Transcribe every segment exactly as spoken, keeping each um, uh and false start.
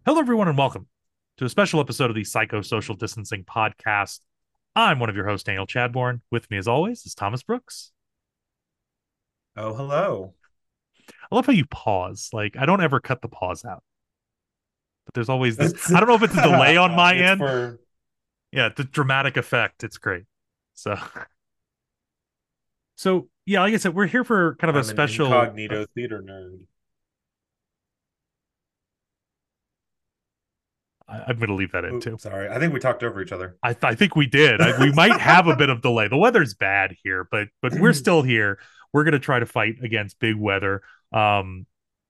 Hello, everyone, and welcome to a special episode of the Psychosocial Distancing Podcast. I'm one of your hosts, Daniel Chadbourne. With me, as always, is Thomas Brooks. Oh, hello. I love how you pause. Like, I don't ever cut the pause out, but there's always this. It's I don't know if it's a delay on my it's end. for Yeah, the dramatic effect. It's great. So, so yeah, like I said, we're here for kind of a I'm an special. Uh, incognito theater nerd. I, I'm going to leave that in Oop, too. sorry. I think we talked over each other. I, th- I think we did. I, we might have a bit of delay. The weather's bad here, but but we're still here. We're going to try to fight against big weather. Um,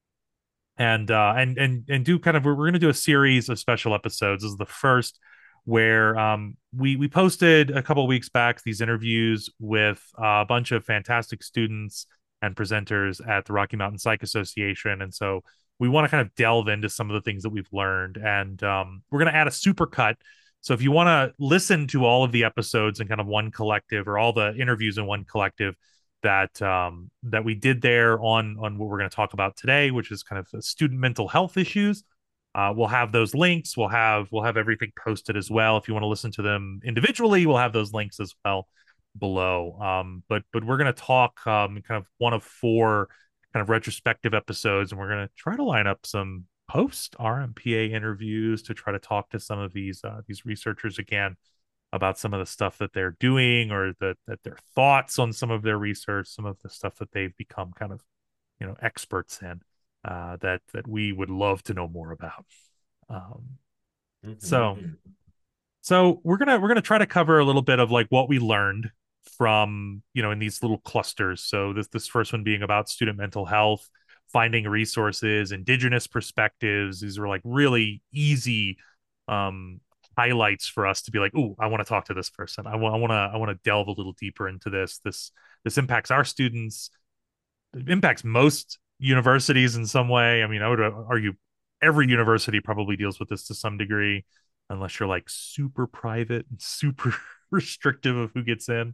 and uh and and and do kind of we're, we're going to do a series of special episodes. This is the first where um we we posted a couple of weeks back these interviews with uh, a bunch of fantastic students and presenters at the Rocky Mountain Psych Association, and so we want to kind of delve into some of the things that we've learned, and um we're going to add a super cut. So if you want to listen to all of the episodes in kind of one collective, or all the interviews in one collective, that um, that we did there on on what we're going to talk about today, which is kind of student mental health issues. Uh, we'll have those links. We'll have we'll have everything posted as well. If you want to listen to them individually, we'll have those links as well below. Um, but but we're going to talk um, kind of one of four kind of retrospective episodes, and we're going to try to line up some post R M P A interviews to try to talk to some of these uh, these researchers again about some of the stuff that they're doing, or that that their thoughts on some of their research, some of the stuff that they've become kind of, you know, experts in, uh, that that we would love to know more about. Um, so Mhm. so we're gonna we're gonna try to cover a little bit of like what we learned from, you know, in these little clusters. So this this first one being about student mental health, finding resources, indigenous perspectives. These were like really easy um highlights for us to be like, oh, I want to talk to this person. I want I want to I want to delve a little deeper into this. This this impacts our students. It impacts most universities in some way. I mean, I would argue every university probably deals with this to some degree, unless you're like super private and super restrictive of who gets in.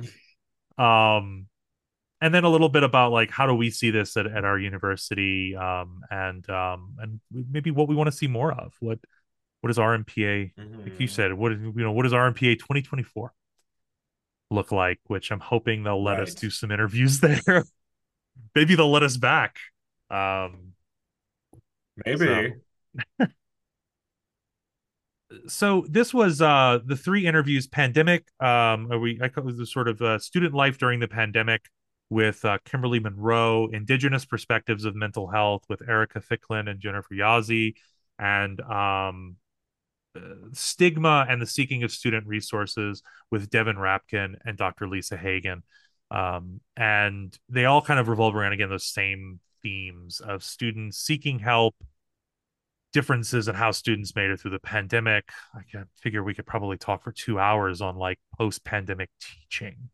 Um, and then a little bit about like how do we see this at, at our university, um, and um, and maybe what we want to see more of. What what is R M P A? Like you Mhm. said, what you know, what does R M P A twenty twenty-four look like? Which I'm hoping they'll let us Right. do some interviews there. Maybe they'll let us back. Um, Maybe. so so this was uh the three interviews: pandemic, um we I call it the sort of uh, student life during the pandemic with uh, Kimberly Monroe, indigenous perspectives of mental health with Erica Ficklin and Jennifer Yazzie, and um uh, stigma and the seeking of student resources with Devin Rapkin and Dr. Lisa Hagen. Um and they all kind of revolve around, again, those same themes of students seeking help, differences in how students made it through the pandemic. I can figure we could probably talk for two hours on like post-pandemic teaching,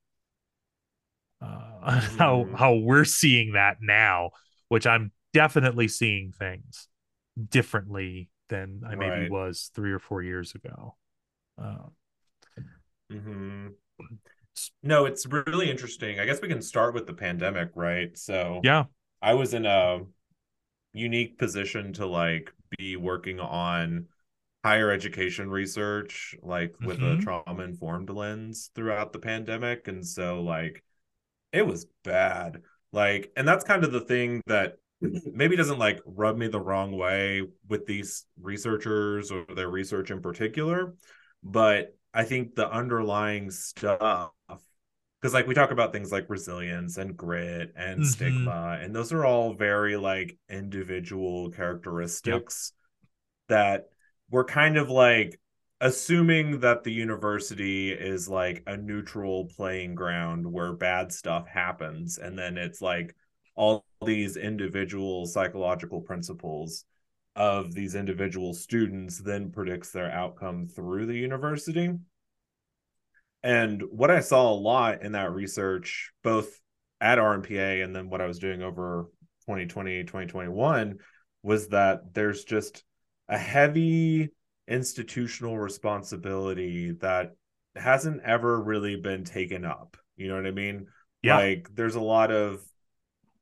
uh, how Mhm. how we're seeing that now, which I'm definitely seeing things differently than I maybe Right. was three or four years ago. Uh, Mhm. No, it's really interesting. I guess we can start with the pandemic, right? So yeah. I was in a unique position to like be working on higher education research, like with a Mm-hmm. trauma informed lens throughout the pandemic. And so, like, it was bad. Like, and that's kind of the thing that maybe doesn't like rub me the wrong way with these researchers or their research in particular. But I think the underlying stuff, because like we talk about things like resilience and grit and Mm-hmm. stigma, and those are all very like individual Yep. characteristics that we're kind of like assuming that the university is like a neutral playing ground where bad stuff happens, and then it's like all these individual psychological principles of these individual students then predicts their outcome through the university. And what I saw a lot in that research, both at R M P A and then what I was doing over twenty twenty, twenty twenty-one, was that there's just a heavy institutional responsibility that hasn't ever really been taken up. You know what I mean? Yeah. Like, there's a lot of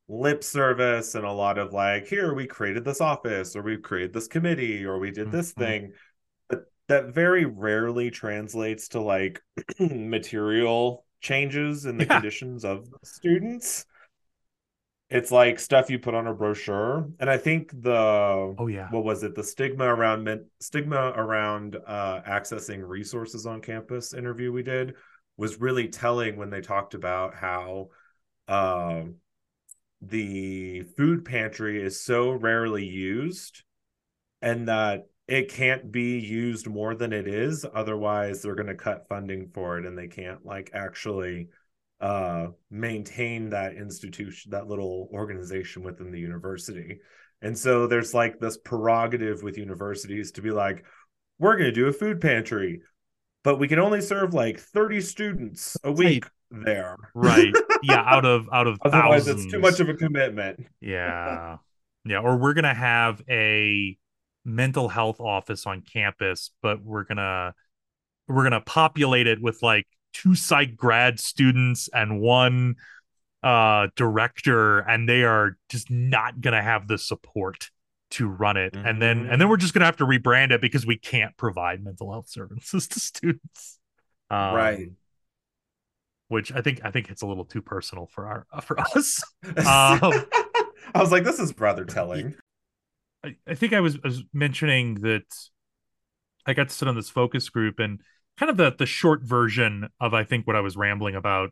lip service and a lot of like, here we created this office, or we created this committee, or we did this Mhm. thing, but that very rarely translates to like material changes in the Yeah. conditions of the students. It's like stuff you put on a brochure. And I think the Oh yeah. what was it? The stigma around men, stigma around uh, accessing resources on campus interview we did was really telling when they talked about how um, the food pantry is so rarely used, and that it can't be used more than it is, otherwise they're going to cut funding for it, and they can't like actually uh maintain that institution, that little organization within the university. And so there's like this prerogative with universities to be like, we're going to do a food pantry, but we can only serve like thirty students a Right. week there. Right. Yeah, out of out of Otherwise it's too much thousands. of a commitment. Yeah. Yeah, or we're going to have a mental health office on campus, but we're going to we're going to populate it with like two psych grad students and one uh director, and they are just not going to have the support to run it. And then and then Mm-hmm. we're just going to have to rebrand it because we can't provide mental health services to students. Right. Um which I think I think it's a little too personal for our for us. Um, I was like, this is rather telling. I, I think I was, I was mentioning that I got to sit on this focus group, and kind of the the short version of I think what I was rambling about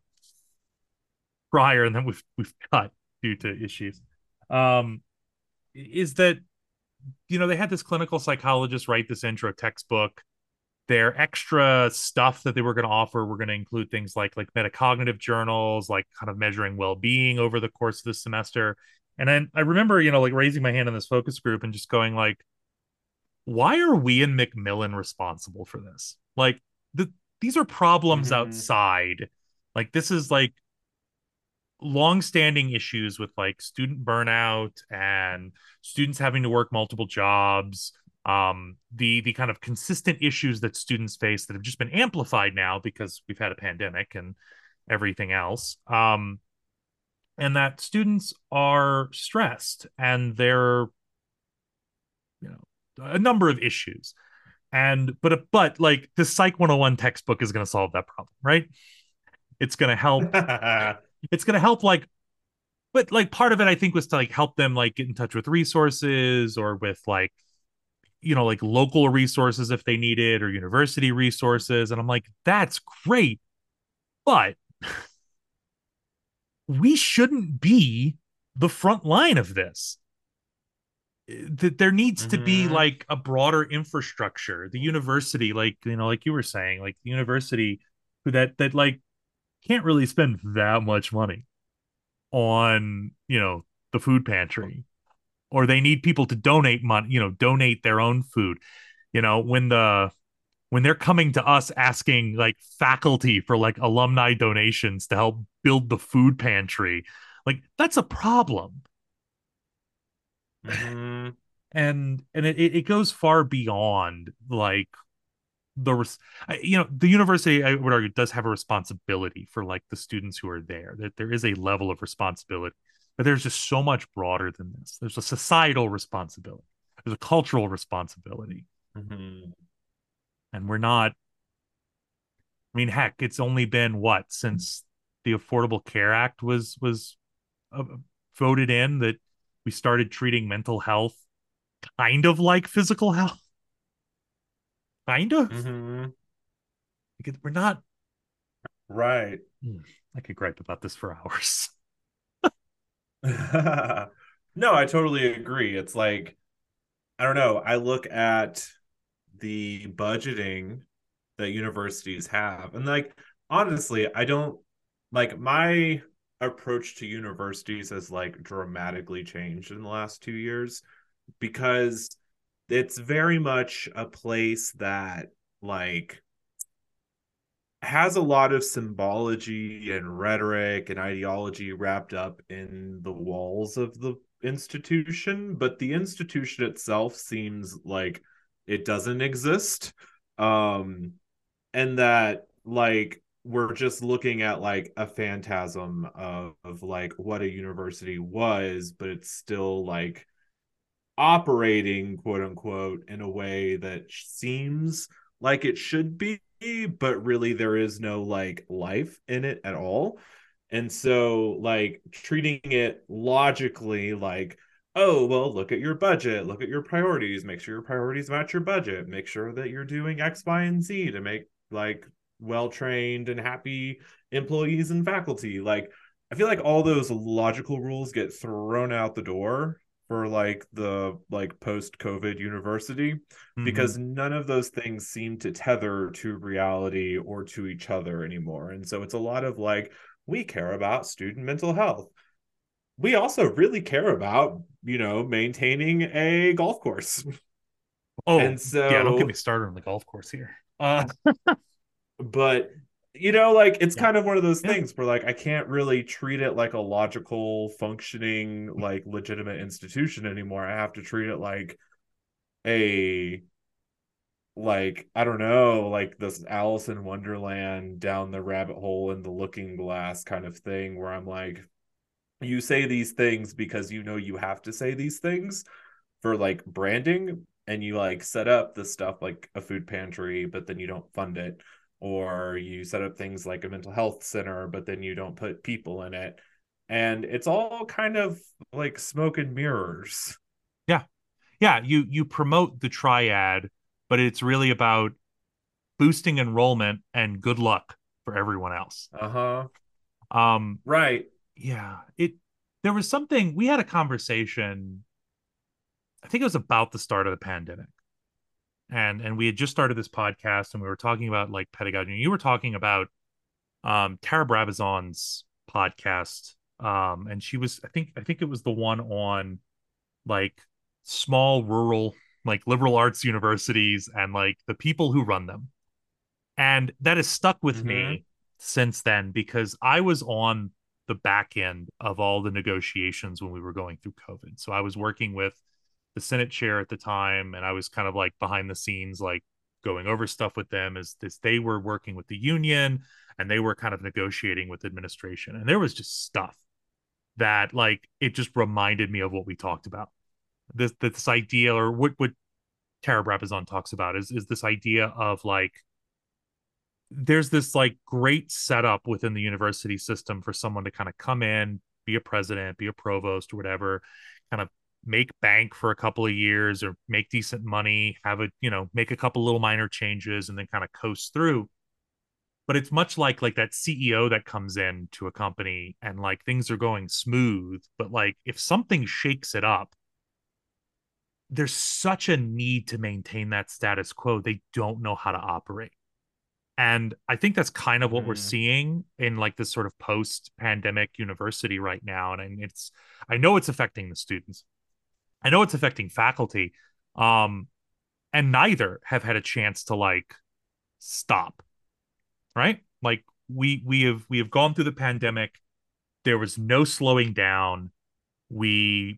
prior, and then we've we've cut due to issues. Um, is that you know they had this clinical psychologist write this intro textbook. Their extra stuff that they were going to offer were going to include things like like metacognitive journals, like kind of measuring well-being over the course of the semester. And then I remember, you know, like raising my hand in this focus group and just going like, why are we and Macmillan responsible for this? Like the these are problems Mm-hmm. outside. Like this is like long-standing issues with like student burnout and students having to work multiple jobs, um the the kind of consistent issues that students face that have just been amplified now because we've had a pandemic and everything else, um and that students are stressed and they're you know a number of issues. And but but like the psych one oh one textbook is going to solve that problem, right? It's going to help it's going to help like but like part of it I think was to like help them like get in touch with resources or with like you know like local resources if they need it or university resources, and I'm like that's great, but we shouldn't be the front line of this. That there needs to be Mm-hmm. like a broader infrastructure, the university, like you know like you were saying, like the university that that like can't really spend that much money on you know the food pantry, or they need people to donate money, you know, donate their own food. You know, when the when they're coming to us asking like faculty for like alumni donations to help build the food pantry, like that's a problem. Mm-hmm. And and it, it goes far beyond like the res- you know the university I would argue does have a responsibility for like the students who are there, that there is a level of responsibility, but there's just so much broader than this. There's a societal responsibility, there's a cultural responsibility, Mm-hmm. and we're not. I mean heck, it's only been what since the Affordable Care Act was was uh, voted in that we started treating mental health kind of like physical health, kind of. Mm-hmm. Because we're not. Right. Hmm, I could gripe about this for hours. No, I totally agree. It's like, I don't know. I look at the budgeting that universities have, and like, honestly, I don't like my approach to universities has like dramatically changed in the last two years because it's very much a place that like has a lot of symbology and rhetoric and ideology wrapped up in the walls of the institution, but the institution itself seems like it doesn't exist. Um, and that, like, we're just looking at like a phantasm of, of like what a university was, but it's still like operating, quote unquote, in a way that seems like it should be, but really there is no like life in it at all. And so, like, treating it logically, like, oh, well, look at your budget, look at your priorities, make sure your priorities match your budget, make sure that you're doing X, Y, and Z to make like well trained and happy employees and faculty. Like, I feel like all those logical rules get thrown out the door for like the like post COVID university, Mm-hmm. because none of those things seem to tether to reality or to each other anymore. And so it's a lot of like, we care about student mental health. We also really care about, you know, maintaining a golf course. Oh And yeah, don't get me so, started on the golf course here. Uh, but you know, like it's yeah, kind of one of those yeah, things where like I can't really treat it like a logical, functioning, like legitimate institution anymore. I have to treat it like a like I don't know, like this Alice in Wonderland down the rabbit hole in the looking glass kind of thing where I'm like, you say these things because you know you have to say these things for like branding, and you like set up the stuff like a food pantry but then you don't fund it, or you set up things like a mental health center but then you don't put people in it, and it's all kind of like smoke and mirrors. yeah, yeah. You you promote the triad, but it's really about boosting enrollment and good luck for everyone else. Uh-huh. Um, Right. yeah, it. There was something we had a conversation. I think it was about the start of the pandemic, and and we had just started this podcast, and we were talking about like pedagogy. And you were talking about um Tara Brabazon's podcast, um, and she was I think I think it was the one on like small rural like liberal arts universities and like the people who run them. And that has stuck with Mm-hmm. me since then because I was on the back end of all the negotiations when we were going through COVID. So I was working with the Senate chair at the time, and I was kind of like behind the scenes, like going over stuff with them as, as they were working with the union and they were kind of negotiating with administration. And there was just stuff that like it just reminded me of what we talked about. This this idea, or what what Tara Brabazon talks about, is is this idea of like there's this like great setup within the university system for someone to kind of come in, be a president, be a provost or whatever, kind of make bank for a couple of years or make decent money, have a, you know, make a couple little minor changes and then kind of coast through. But it's much like like that C E O that comes in to a company and like things are going smooth, but like if something shakes it up, there's such a need to maintain that status quo. They don't know how to operate. And I think that's kind of what we're Mm-hmm. seeing in like this sort of post pandemic university right now. And it's, I know it's affecting the students. I know it's affecting faculty. Um, and neither have had a chance to like stop, right? Like we we have we have gone through the pandemic. There was no slowing down. We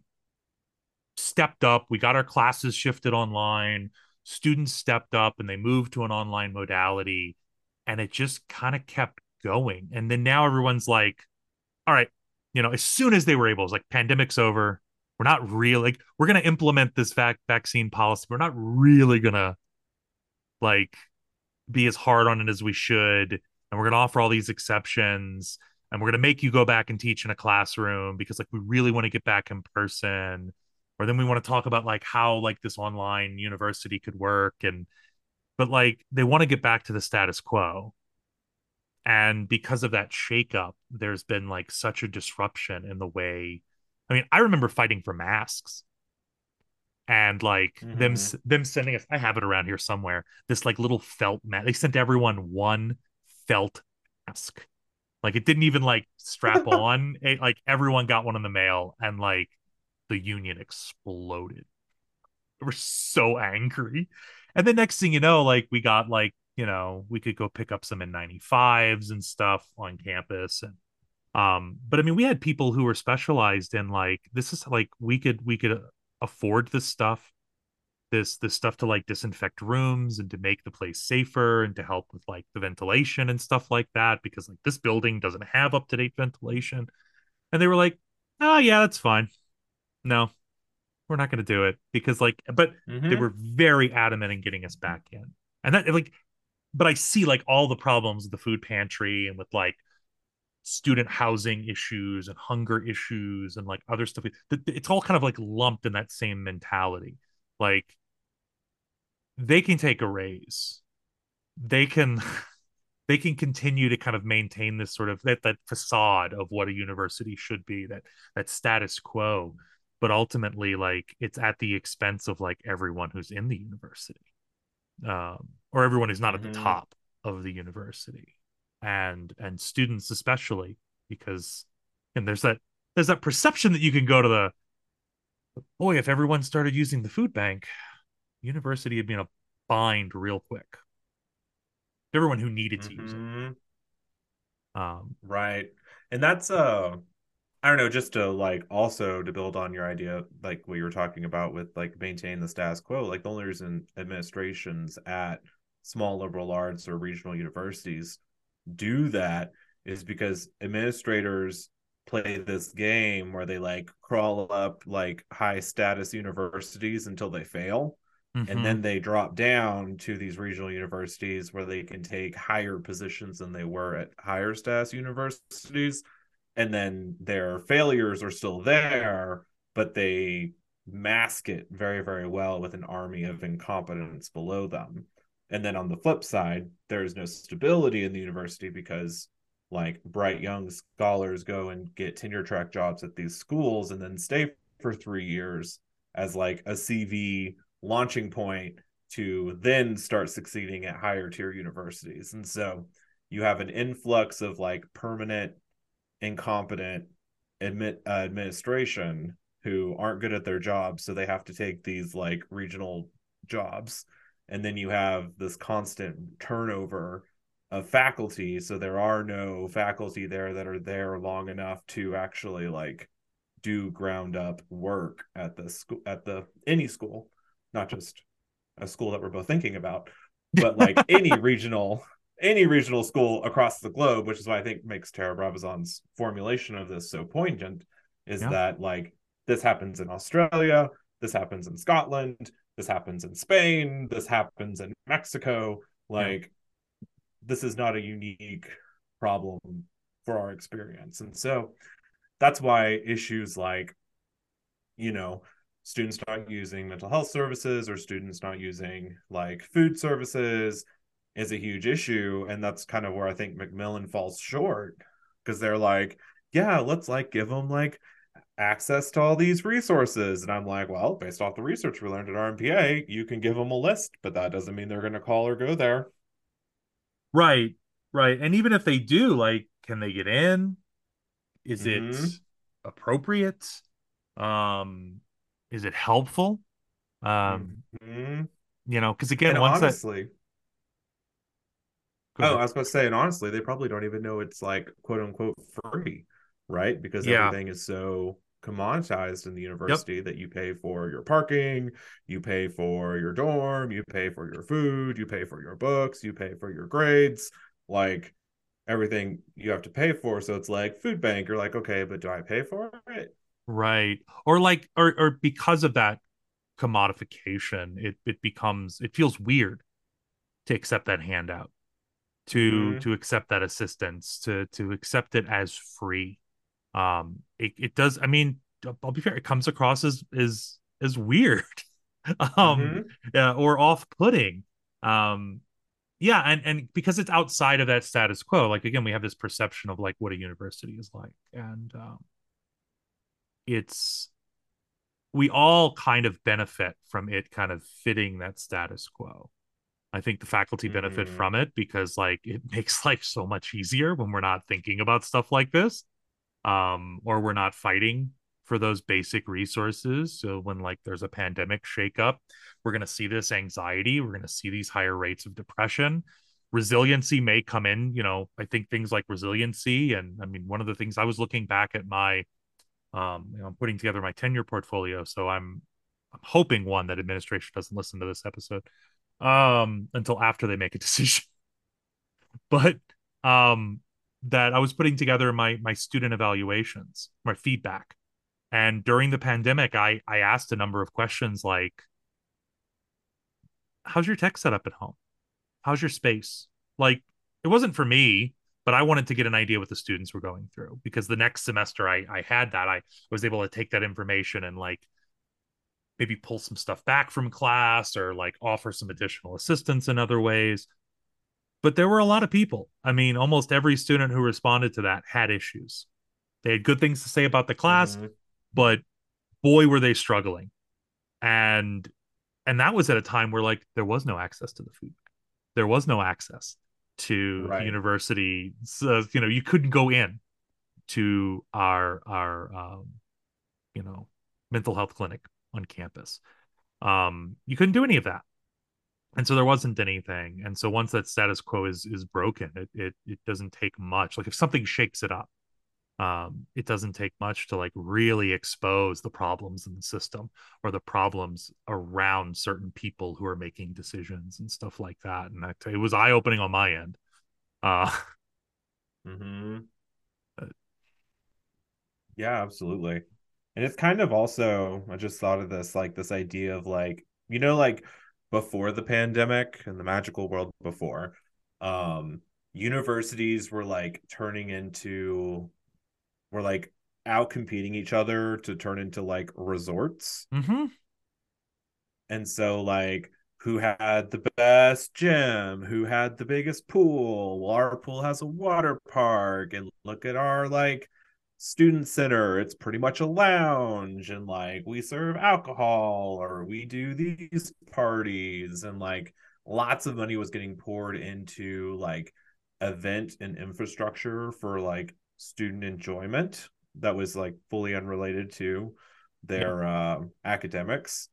stepped up. We got our classes shifted online. Students stepped up and they moved to an online modality. And it just kind of kept going. And then now everyone's like, all right, you know, as soon as they were able, it's like pandemic's over. We're not really like, we're going to implement this vac- vaccine policy. We're not really going to like be as hard on it as we should. And we're going to offer all these exceptions. And we're going to make you go back and teach in a classroom because like we really want to get back in person. Or then we want to talk about like how like this online university could work. And but like they want to get back to the status quo. And because of that shakeup, there's been like such a disruption in the way. I mean, I remember fighting for masks and like them Mm-hmm. them sending us. I have it around here somewhere. This like little felt mask. They sent everyone one felt mask. Like it didn't even like strap on. It, like everyone got one in the mail, and like the union exploded. They were so angry. And the next thing you know, like we got like, you know, we could go pick up some N ninety-fives and stuff on campus. And um, but I mean, we had people who were specialized in like this is like we could we could afford this stuff. this this stuff to like disinfect rooms and to make the place safer and to help with like the ventilation and stuff like that because like this building doesn't have up to date ventilation. And they were like, oh yeah, that's fine. No, we're not going to do it because like, but they Mm-hmm. were very adamant in getting us back in. And that like, but I see like all the problems with the food pantry and with like student housing issues and hunger issues and like other stuff. It's all kind of like lumped in that same mentality. Like they can take a raise. They can they can continue to kind of maintain this sort of that that facade of what a university should be, that that status quo. But ultimately, like it's at the expense of like everyone who's in the university, um, or everyone who's not at the Mm-hmm. top of the university, and and students especially, because and there's that there's that perception that you can go to the boy if everyone started using the food bank, university would be in a bind real quick. Everyone who needed to use it. Mm-hmm. Um, Right. And that's uh I don't know, just to like also to build on your idea, like what you were talking about with like maintaining the status quo, like the only reason administrations at small liberal arts or regional universities do that is because administrators play this game where they like crawl up like high status universities until they fail. And mm-hmm, then they drop down to these regional universities where they can take higher positions than they were at higher status universities, and then their failures are still there, but they mask it very, very well with an army of incompetence below them. And then on the flip side, there is no stability in the university because like bright young scholars go and get tenure track jobs at these schools and then stay for three years as like a C V launching point to then start succeeding at higher tier universities. And so you have an influx of like permanent incompetent admit uh, administration who aren't good at their jobs, so they have to take these like regional jobs. And then you have this constant turnover of faculty, so there are no faculty there that are there long enough to actually like do ground up work at the school, at the any school, not just a school that we're both thinking about, but like any regional any regional school across the globe, which is why I think makes Tara Brabazon's formulation of this so poignant, is yeah, that like this happens in Australia, this happens in Scotland, this happens in Spain, this happens in Mexico. yeah, Like this is not a unique problem for our experience. And so that's why issues like, you know, students not using mental health services or students not using like food services is a huge issue. And that's kind of where I think Macmillan falls short because they're like, yeah, let's like give them like access to all these resources. And I'm like, well, based off the research we learned at R M P A, you can give them a list, but that doesn't mean they're going to call or go there. right, right. And even if they do, like, can they get in? Is it Mm-hmm. appropriate? Um, is it helpful? Um, Mm-hmm. you know, because again, And once that honestly, go oh, ahead. I was about to say, and honestly, they probably don't even know it's like quote unquote free, right? Because Yeah. everything is so commoditized in the Yep. university that you pay for your parking, you pay for your dorm, you pay for your food, you pay for your books, you pay for your grades, like everything you have to pay for. So it's like food bank, you're like, okay, but do I pay for it? Right. Or like or or because of that commodification, it it becomes it feels weird to accept that handout, to Mm-hmm. to accept that assistance, to to accept it as free. Um it, it does, I mean, I'll be fair, it comes across as as as weird. um Mm-hmm. yeah, or off-putting. Um yeah, and and because it's outside of that status quo, like again, we have this perception of like what a university is like. And um it's we all kind of benefit from it kind of fitting that status quo. I think the faculty benefit Mm-hmm. from it because like it makes life so much easier when we're not thinking about stuff like this, um, or we're not fighting for those basic resources. So when like there's a pandemic shakeup, we're going to see this anxiety, we're going to see these higher rates of depression. Resiliency may come in, you know, I think things like resiliency. And I mean, one of the things I was looking back at my um, you know, I'm putting together my tenure portfolio, so I'm I'm hoping one that administration doesn't listen to this episode um until after they make a decision. But um that I was putting together my my student evaluations, my feedback. And during the pandemic, I I asked a number of questions like, how's your tech setup at home? How's your space? Like, it wasn't for me, but I wanted to get an idea what the students were going through, because the next semester I I had that, I was able to take that information and like maybe pull some stuff back from class or like offer some additional assistance in other ways. But there were a lot of people. I mean, almost every student who responded to that had issues. They had good things to say about the class, Mm-hmm. but boy were they struggling. And and that was at a time where like there was no access to the food. There was no access to the Right. university. So, you know, you couldn't go in to our our um, you know, mental health clinic on campus. Um, you couldn't do any of that. And so there wasn't anything. And so once that status quo is is broken, it it it doesn't take much. Like if something shakes it up, um, it doesn't take much to like really expose the problems in the system or the problems around certain people who are making decisions and stuff like that. And that, it was eye opening on my end. Uh, Mm-hmm. Yeah, absolutely. And it's kind of also, I just thought of this, like this idea of like, you know, like before the pandemic and the magical world before, um, universities were like turning into, were like out competing each other to turn into like resorts. mm-hmm, And so like who had the best gym, who had the biggest pool? Well, our pool has a water park, and look at our like student center. It's pretty much a lounge, and like we serve alcohol or we do these parties, and like lots of money was getting poured into like event and infrastructure for like student enjoyment that was like fully unrelated to yep, their uh, academics.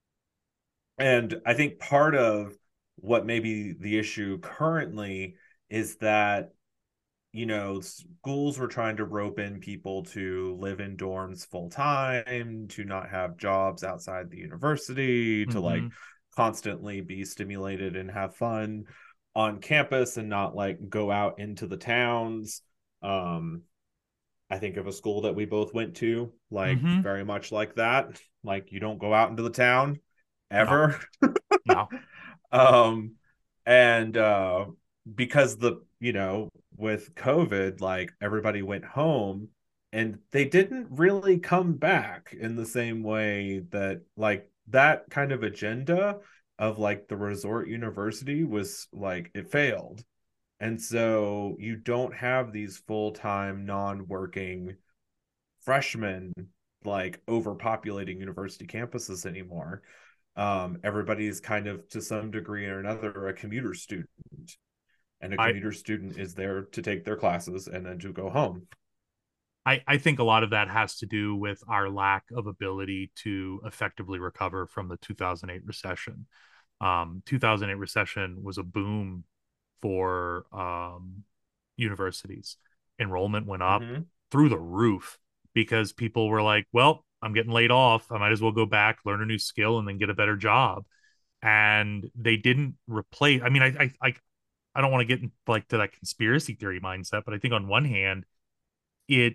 And I think part of what may be the issue currently is that, you know, schools were trying to rope in people to live in dorms full time, to not have jobs outside the university, to like mm-hmm, constantly be stimulated and have fun on campus and not like go out into the towns. Um, I think of a school that we both went to, like mm-hmm, very much like that. Like you don't go out into the town no, ever. no, um and uh because the you know with COVID, like everybody went home and they didn't really come back in the same way that like that kind of agenda of like the resort university was like it failed. And so you don't have these full-time non-working freshmen like overpopulating university campuses anymore. Um, everybody's kind of to some degree or another a commuter student, and a I commuter student is there to take their classes and then to go home. I, I think a lot of that has to do with our lack of ability to effectively recover from the two thousand eight recession. Um, two thousand eight recession was a boom for um, universities. Enrollment went up Mm-hmm. through the roof because people were like, well, I'm getting laid off. I might as well go back, learn a new skill, and then get a better job. And they didn't replace. I mean, I I I, I don't want to get in, like to that conspiracy theory mindset, but I think on one hand, it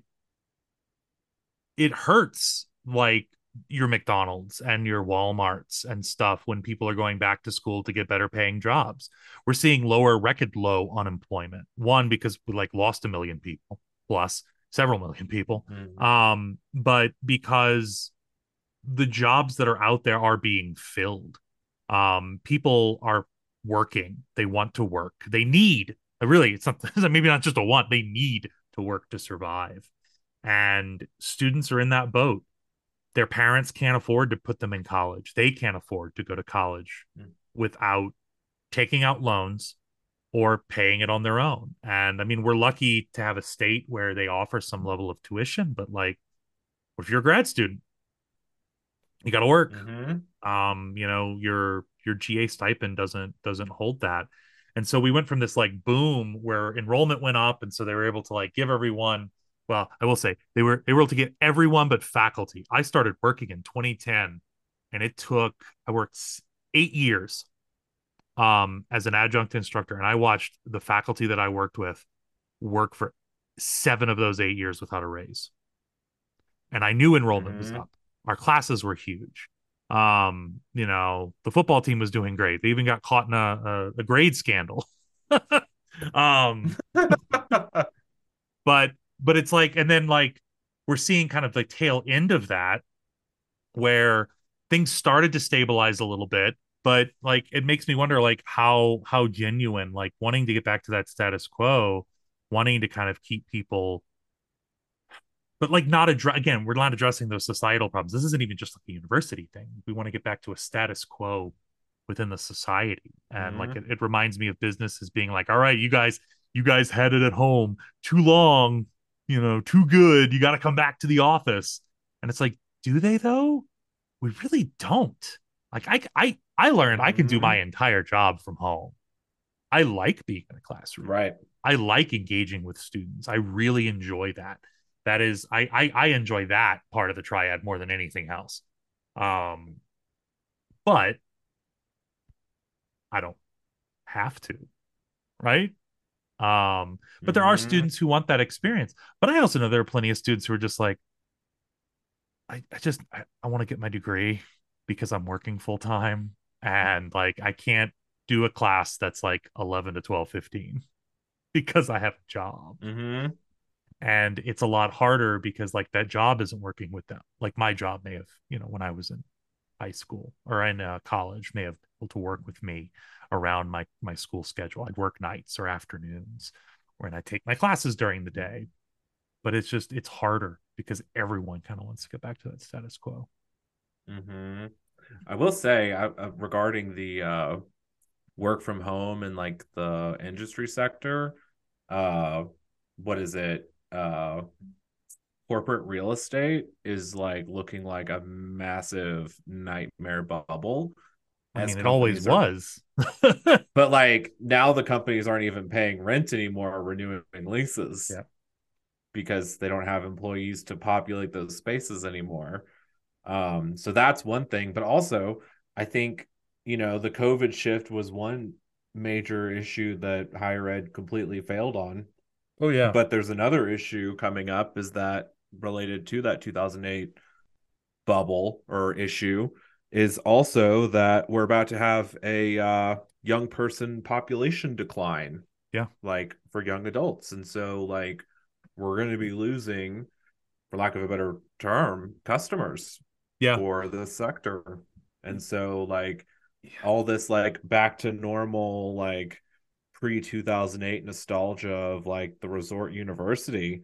it hurts like your McDonald's and your Walmarts and stuff when people are going back to school to get better paying jobs. We're seeing lower record low unemployment. One, because we like lost a million people plus several million people. Mm-hmm. Um, but because the jobs that are out there are being filled. Um, people are working. They want to work. They need, really, it's not maybe not just a want, they need to work to survive. And students are in that boat. Their parents can't afford to put them in college. They can't afford to go to college without taking out loans or paying it on their own. And I mean, we're lucky to have a state where they offer some level of tuition, but like, what if you're a grad student? You got to work. Mm-hmm. Um, you know, your your G A stipend doesn't doesn't hold that. And so we went from this like boom where enrollment went up, and so they were able to like give everyone. Well, I will say they were they were able to get everyone but faculty. I started working in twenty ten, and it took I worked eight years um as an adjunct instructor, and I watched the faculty that I worked with work for seven of those eight years without a raise. And I knew enrollment was Mm-hmm. up. Our classes were huge. Um, you know, the football team was doing great. They even got caught in a, a, a grade scandal. um, but but it's like, and then like we're seeing kind of the tail end of that where things started to stabilize a little bit, but like it makes me wonder like how how genuine, like wanting to get back to that status quo, wanting to kind of keep people, but like not address, again, we're not addressing those societal problems. This isn't even just like a university thing. We want to get back to a status quo within the society. And like Mm-hmm. it, it reminds me of business as being like, all right, you guys, you guys had it at home too long, you know, too good. You got to come back to the office. And it's like, do they though? We really don't. Like I I I learned I can do Mm-hmm. my entire job from home. I like being in a classroom. Right. I like engaging with students. I really enjoy that. That is, I, I I enjoy that part of the triad more than anything else. Um, but I don't have to, right? Um, but there are Mm-hmm. students who want that experience. But I also know there are plenty of students who are just like, I, I just I, I want to get my degree because I'm working full time, and like I can't do a class that's like eleven to twelve fifteen because I have a job. Mm-hmm. And it's a lot harder because like that job isn't working with them. Like my job may have, you know, when I was in high school or in uh, college, may have been able to work with me around my my school schedule. I'd work nights or afternoons, or and I take my classes during the day. But it's just it's harder because everyone kind of wants to get back to that status quo. Mm-hmm. I will say, uh, uh, regarding the uh, work from home and like the industry sector, uh, what is it? Uh, corporate real estate is like looking like a massive nightmare bubble I as mean, it always companies are, was. but like now the companies aren't even paying rent anymore or renewing leases Yeah. because they don't have employees to populate those spaces anymore. Um, so that's one thing. But also, I think, you know, the COVID shift was one major issue that higher ed completely failed on. Oh yeah. But there's another issue coming up is that related to that two thousand eight bubble or issue is also that we're about to have a uh, young person population decline, Yeah. like for young adults. And so, like, we're going to be losing, for lack of a better term, customers Yeah. for the sector. And so, like, all this, like, back to normal, like, pre two thousand eight nostalgia of like the resort university,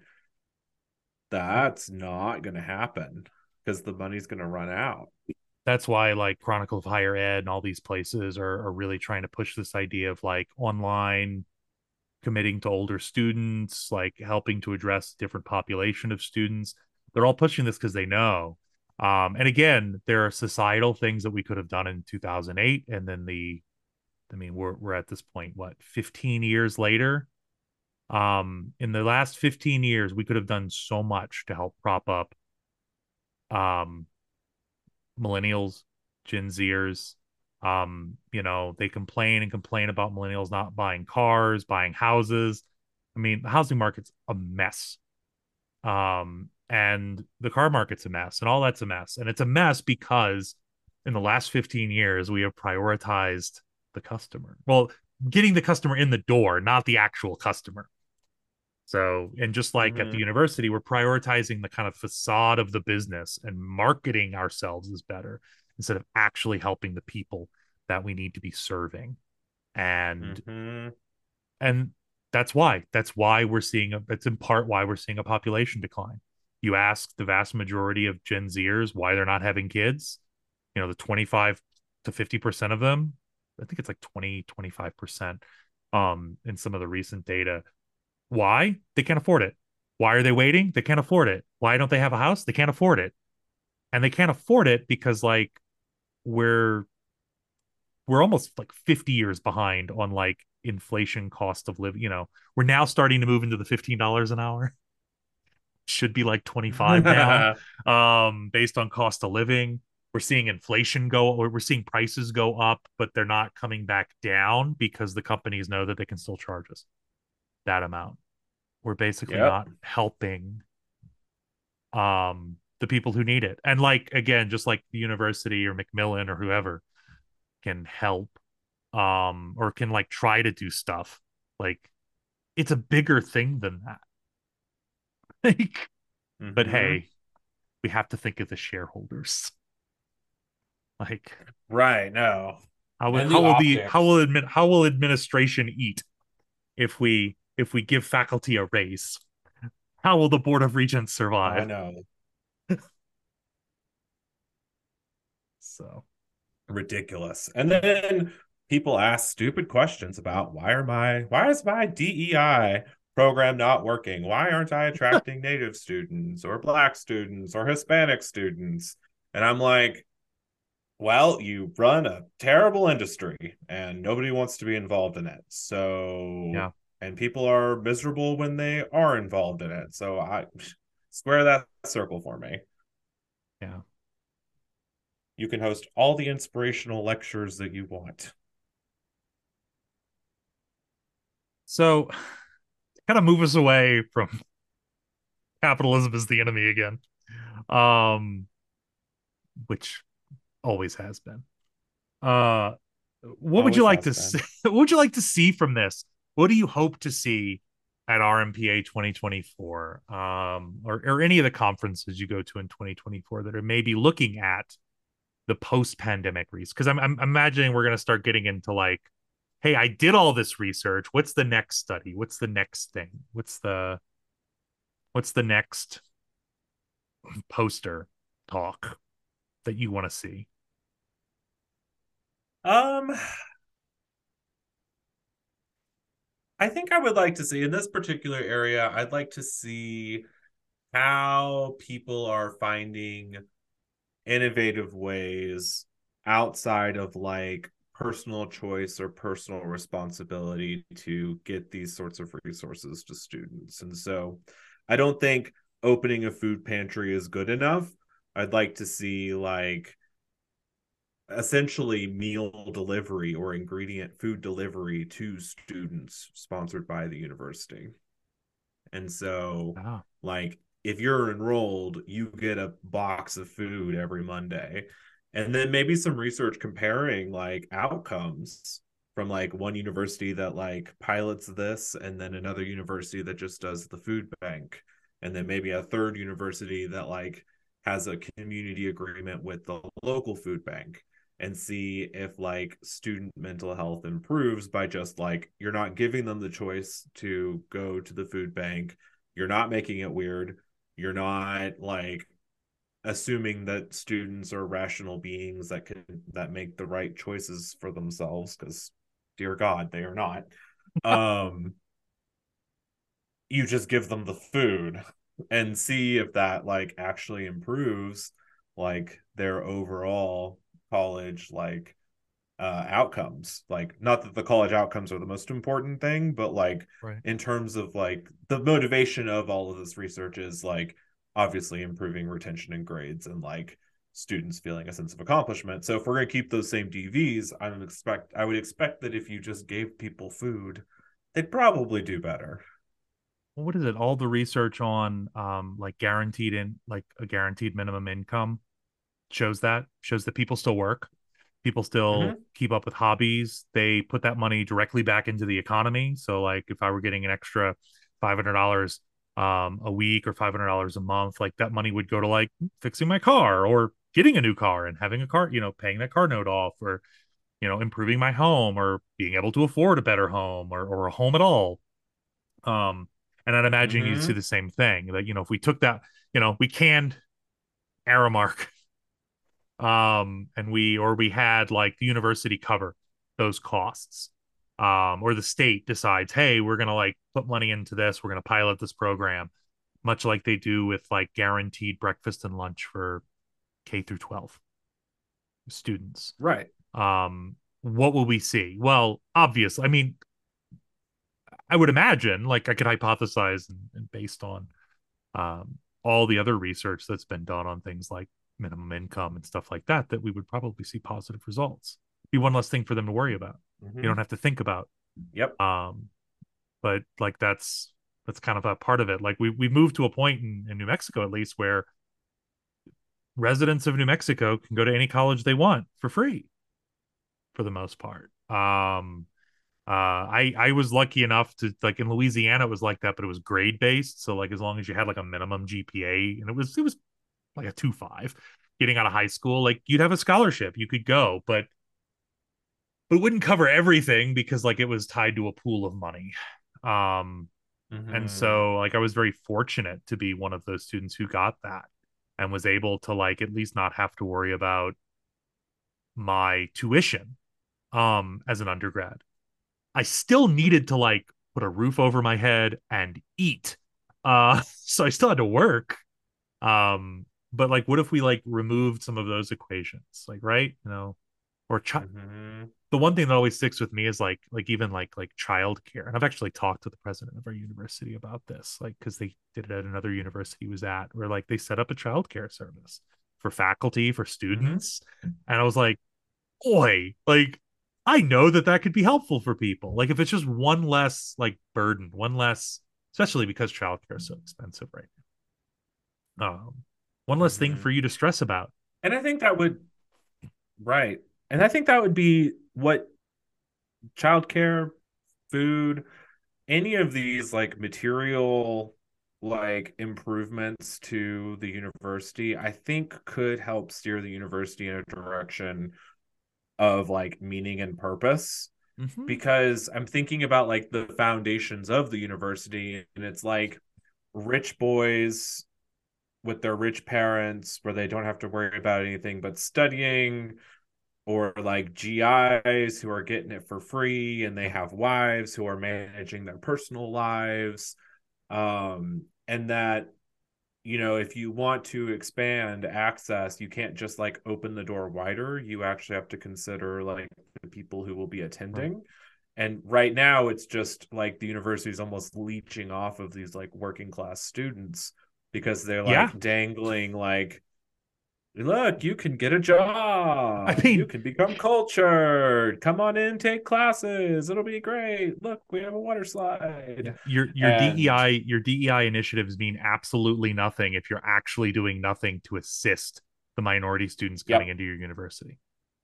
that's not going to happen because the money's going to run out. That's why like Chronicle of Higher Ed and all these places are, are really trying to push this idea of like online committing to older students, like helping to address different population of students. They're all pushing this because they know. Um, and again, there are societal things that we could have done in two thousand eight, and then the, I mean, we're we're at this point, what, fifteen years later. Um, in the last fifteen years, we could have done so much to help prop up um millennials, Gen Zers. Um, you know, they complain and complain about millennials not buying cars, buying houses. I mean, the housing market's a mess. Um, and the car market's a mess, and all that's a mess. And it's a mess because in the last fifteen years, we have prioritized the customer. Well, getting the customer in the door, not the actual customer. So, and just like at the Mm-hmm. university, we're prioritizing the kind of facade of the business and marketing ourselves as better instead of actually helping the people that we need to be serving. And Mm-hmm. and that's why that's why we're seeing a that's in part why we're seeing a population decline. You ask the vast majority of Gen Zers why they're not having kids, you know, the twenty-five to fifty percent of them, I think it's like twenty, twenty-five percent um in some of the recent data. Why? They can't afford it. Why are they waiting? They can't afford it. Why don't they have a house? They can't afford it. And they can't afford it because like we're we're almost like fifty years behind on like inflation cost of living, you know. We're now starting to move into the fifteen dollars an hour. Should be like twenty-five now. Um based on cost of living. we're seeing inflation go, or we're seeing prices go up, but they're not coming back down because the companies know that they can still charge us that amount. We're basically Yep. not helping um the people who need it. And like again, just like the university or Macmillan or whoever can help um or can like try to do stuff. Like it's a bigger thing than that. Like, but Mm-hmm. hey, we have to think of the shareholders. Like Right. No. how will And how the will the how optics. will admit how will administration eat if we if we give faculty a raise? How will the board of regents I survive? know. So Ridiculous. And then people ask stupid questions about why are my why is my D E I program not working? Why aren't I attracting native students or black students or Hispanic students? And I'm like, well, you run a terrible industry and nobody wants to be involved in it. So, yeah, and people are miserable when they are involved in it. So I square that circle for me. yeah. You can host all the inspirational lectures that you want. So kind of move us away from capitalism as the enemy again. Um, which always has been. Uh, what would you Always like has to see? been. What would you like to see from this? What do you hope to see at R M P A twenty twenty-four, um, or or any of the conferences you go to in twenty twenty-four that are maybe looking at the post-pandemic research? Because I'm, I'm imagining we're going to start getting into like, hey, I did all this research. What's the next study? What's the next thing? What's the what's the next poster talk that you want to see? Um, I think I would like to see in this particular area, I'd like to see how people are finding innovative ways outside of like personal choice or personal responsibility to get these sorts of resources to students. And so I don't think opening a food pantry is good enough. I'd like to see like essentially meal delivery or ingredient food delivery to students sponsored by the university. And so, Oh, like, if you're enrolled, you get a box of food every Monday. And then maybe some research comparing like outcomes from like one university that like pilots this and then another university that just does the food bank. And then maybe a third university that like has a community agreement with the local food bank and see if like student mental health improves by just like you're not giving them the choice to go to the food bank, you're not making it weird, you're not like assuming that students are rational beings that can that make the right choices for themselves, because dear god they are not. um you just give them the food and see if that like actually improves like their overall college like uh outcomes. Like not that the college outcomes are the most important thing, but like right. in terms of like the motivation of all of this research is like obviously improving retention and grades and like students feeling a sense of accomplishment. So if we're going to keep those same D Vs, I would expect I would expect that if you just gave people food, they'd probably do better. What is it? All the research on um like guaranteed in like a guaranteed minimum income shows that shows that people still work, people still Mm-hmm. keep up with hobbies, they put that money directly back into the economy. So like if I were getting an extra five hundred dollars um a week or five hundred dollars a month, like that money would go to like fixing my car or getting a new car and having a car, you know, paying that car note off, or you know, improving my home or being able to afford a better home, or, or a home at all. um and I'd imagine you'd see Mm-hmm. the same thing, that you know if we took that, you know we canned Aramark, um and we or we had like the university cover those costs, um or the state decides, hey, we're gonna like put money into this, we're gonna pilot this program, much like they do with like guaranteed breakfast and lunch for K through twelve students. Right. um what will we see? Well, obviously, I mean, I would imagine, like I could hypothesize, and, and based on um all the other research that's been done on things like minimum income and stuff like that, that we would probably see positive results. Be one less thing for them to worry about. You Mm-hmm. don't have to think about. Yep. Um, but like that's that's kind of a part of it. Like we we moved to a point in, in New Mexico at least where residents of New Mexico can go to any college they want for free for the most part. Um, uh, I I was lucky enough to like in Louisiana it was like that, but it was grade based. So like as long as you had like a minimum G P A and it was it was like a two five getting out of high school, like you'd have a scholarship, you could go, but but it wouldn't cover everything because like it was tied to a pool of money. Um, and Mm-hmm. so like I was very fortunate to be one of those students who got that and was able to like at least not have to worry about my tuition um as an undergrad. I still needed to like put a roof over my head and eat. Uh so I still had to work. Um but like what if we like removed some of those equations? Like right? You know, or ch- Mm-hmm. the one thing that always sticks with me is like like even like like childcare. And I've actually talked to the president of our university about this, like because they did it at another university he was at, where like they set up a childcare service for faculty for Mm-hmm. students, and I was like, boy, like I know that that could be helpful for people. Like if it's just one less like burden, one less, especially because childcare is so expensive right now. Um, one less thing Mm-hmm. for you to stress about. And I think that would right. And I think that would be what childcare, food, any of these like material like improvements to the university, I think could help steer the university in a direction of like meaning and purpose. Mm-hmm. Because I'm thinking about like the foundations of the university, and it's like rich boys with their rich parents where they don't have to worry about anything but studying, or like G Is who are getting it for free and they have wives who are managing their personal lives. Um, and that, you know, if you want to expand access, you can't just like open the door wider. You actually have to consider like the people who will be Right. attending. And right now, it's just like the university is almost leeching off of these like working class students because they're Yeah. like dangling like, look, you can get a I job. You mean, can become cultured. Come on in, take classes. It'll be great. Look, we have a water slide. your your And D E I your D E I initiatives mean absolutely nothing if you're actually doing nothing to assist the minority students coming yep, into your university.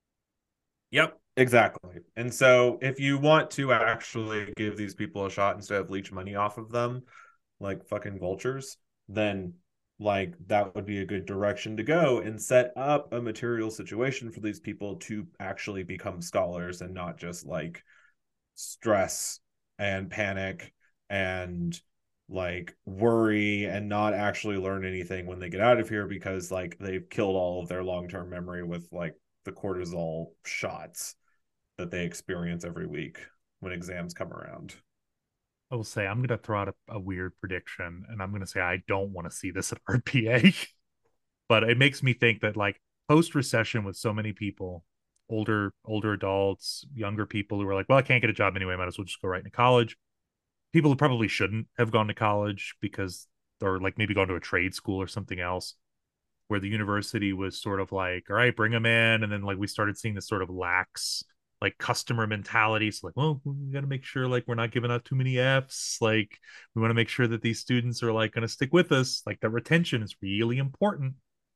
yep, exactly. And so if you want to actually give these people a shot instead of leech money off of them, like fucking vultures, then like that would be a good direction to go and set up a material situation for these people to actually become scholars and not just like stress and panic and like worry and not actually learn anything when they get out of here because like they've killed all of their long-term memory with like the cortisol shots that they experience every week when exams come around. I will say I'm going to throw out a, a weird prediction, and I'm going to say I don't want to see this at R P A, but it makes me think that like post recession with so many people, older older adults, younger people who are like, well, I can't get a job anyway, I might as well just go right into college. People who probably shouldn't have gone to college because or like maybe gone to a trade school or something else, where the university was sort of like, all right, bring them in. And then like we started seeing this sort of lax like customer mentality. So like, well, we got to make sure like we're not giving out too many F's. Like we want to make sure that these students are like going to stick with us. Like the retention is really important.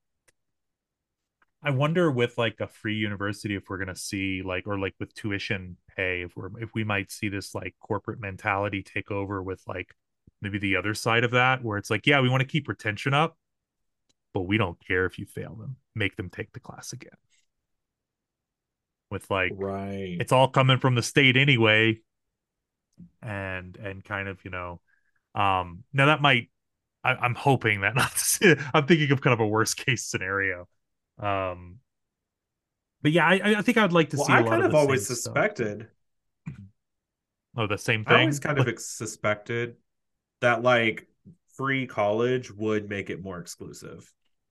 I wonder with like a free university if we're going to see like or like with tuition pay if we're if we might see this like corporate mentality take over with like maybe the other side of that where it's like yeah we want to keep retention up but we don't care if you fail them make them take the class again with like Right. it's all coming from the state anyway and and kind of you know um now that might I, I'm hoping that not I'm thinking of kind of a worst case scenario um but yeah I I think I'd like to Well, see a I lot kind of of the same always stuff but suspected, oh the same I always thing kind of like ex- suspected that like free college would make it more exclusive,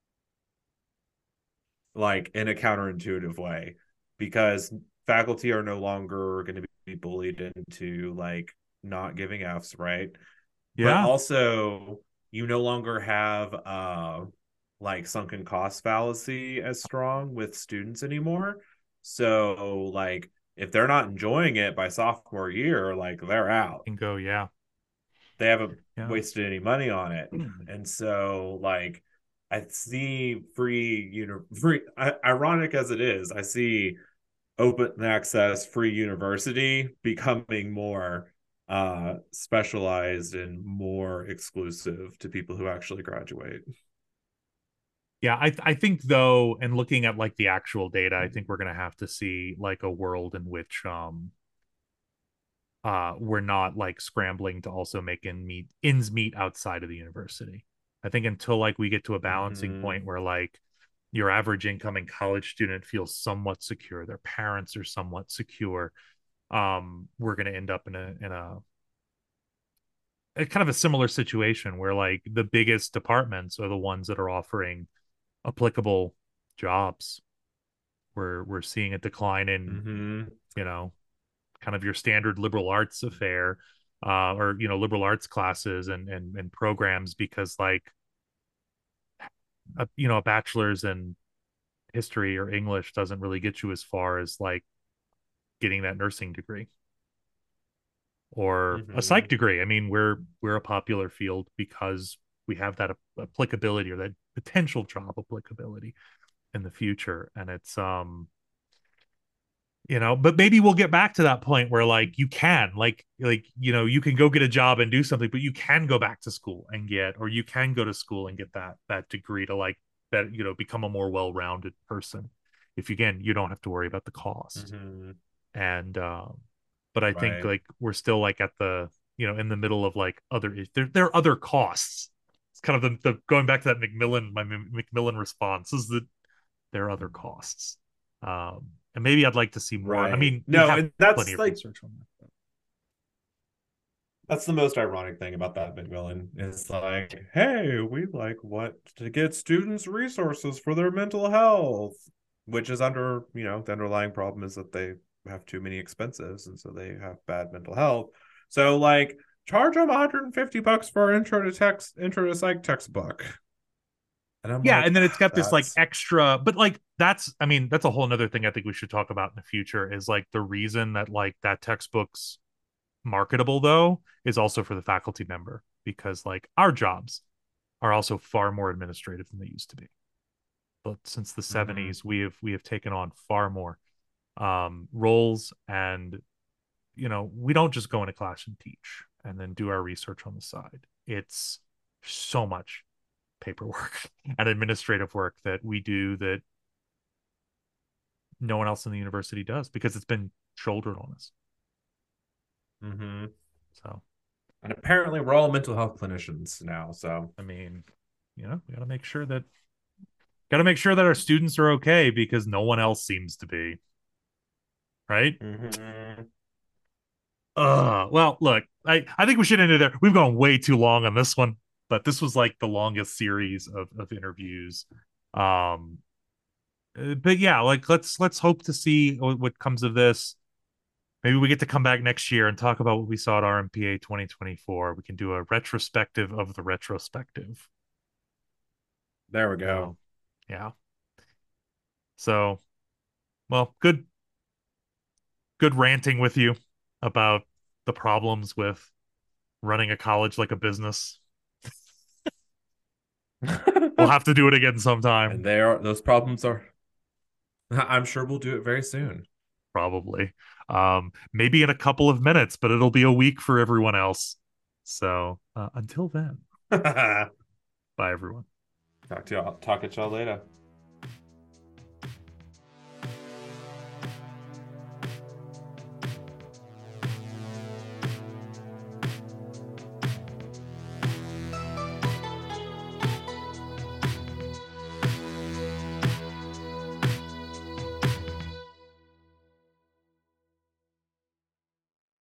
like in a counterintuitive way, because faculty are no longer going to be bullied into like not giving F's, right? But yeah also, you no longer have uh like sunken cost fallacy as strong with students anymore. So like if they're not enjoying it by sophomore year, like they're out. And go, yeah, They haven't yeah. wasted any money on it. And so like I see free, you know, free ironic as it is, I see open access free university becoming more uh specialized and more exclusive to people who actually graduate. Yeah, I I think though, and looking at like the actual data, I think we're gonna have to see like a world in which um uh we're not like scrambling to also make in meet ends meet outside of the university. I think until like we get to a balancing Mm-hmm. point where like your average incoming college student feels somewhat secure, their parents are somewhat secure, um, we're gonna end up in a in a, a kind of a similar situation where like the biggest departments are the ones that are offering applicable jobs. We're we're seeing a decline in, Mm-hmm. you know, kind of your standard liberal arts affair, uh, or you know, liberal arts classes and and and programs because like a, you know, a bachelor's in history or English doesn't really get you as far as like getting that nursing degree or a Mm-hmm. psych degree. I mean, we're we're a popular field because we have that applicability or that potential job applicability in the future, and it's um you know, but maybe we'll get back to that point where like you can like like you know, you can go get a job and do something, but you can go back to school and get, or you can go to school and get that that degree to like that, you know, become a more well-rounded person if again you don't have to worry about the cost. Mm-hmm. And um but I think Right. like we're still like at the, you know, in the middle of like other there, there are other costs. It's kind of the, the going back to that Macmillan my Macmillan response is that there are other costs. Um, and maybe I'd like to see more. I Right. mean, we No, have and plenty that's of like research on that. that's the most ironic thing about that McMillan is like, hey, we like what to get students resources for their mental health, which is under, you know, the underlying problem is that they have too many expenses and so they have bad mental health. So like charge them one hundred fifty bucks for intro to text intro to psych textbook. And I'm Yeah, like, and then it's got this like that's extra, but like that's, I mean, that's a whole nother thing I think we should talk about in the future is like the reason that like that textbook's marketable though is also for the faculty member because like our jobs are also far more administrative than they used to be. But since the mm-hmm, seventies, we have we have taken on far more um roles, and you know, we don't just go into class and teach and then do our research on the side. It's so much paperwork and administrative work that we do that no one else in the university does because it's been shouldered on us. mm-hmm. So, And apparently we're all mental health clinicians now. So I mean, you know, we got to make sure that got to make sure that our students are okay because no one else seems to be, right? mm-hmm. Uh, well, look, I I think we should end it there. We've gone way too long on this one, but this was like the longest series of of interviews. Um, uh, but yeah, like let's let's hope to see what, what comes of this. Maybe we get to come back next year and talk about what we saw at R M P A twenty twenty-four. We can do a retrospective of the retrospective. There we go. So, yeah. So, well, good good ranting with you about the problems with running a college like a business. We'll have to do it again sometime, And they are those problems are I'm sure we'll do it very soon. probably. Um, maybe in a couple of minutes, but it'll be a week for everyone else. So, uh, until then, Talk bye everyone. to y'all talk at y'all later.